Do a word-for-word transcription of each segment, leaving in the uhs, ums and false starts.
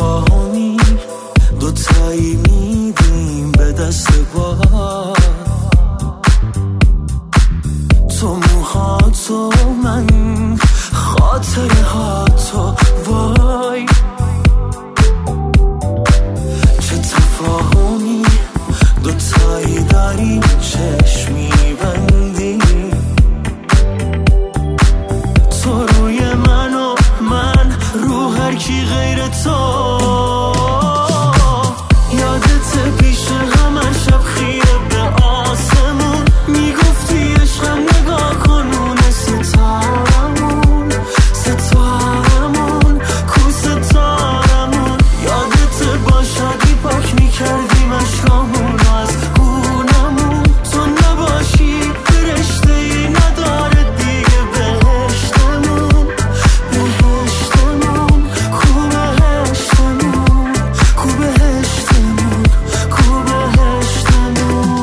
تفاهمی دوتایی میدیم به دست باد، تو موهاتو من خاطره هاتو وای، چه تفاهمی دوتایی داریم چشمی بندی، تو روی من و من رو هر کی غیر تو. یادت پیش همه شب خیره به آسمون میگفتی عشقم نگاه کن اونه ستارمون ستارمون کو ستارمون. یادت با شادی پاک میکردیم عشقامون از خونمون، تو نباشی فرشته ای نداره دیگه بهشتمون بهشتمون کو بهشتمون کو بهشتمون کو بهشتمون.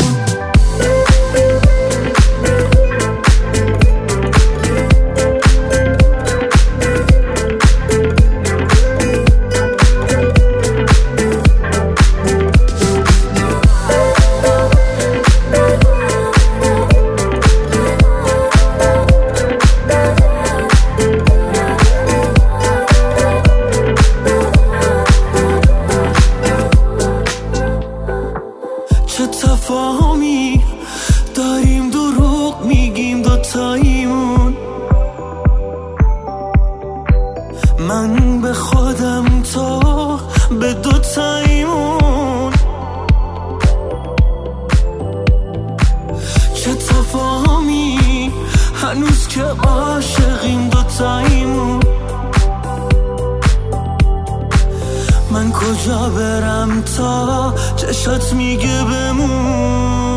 چه تفاهمی داریم دروغ میگیم دوتاییمون، من به خودم تو به دوتاییمون. چه تفاهمی هنوز که عاشقیم دوتاییمون، من کجا برم تا چشات میگه بمون.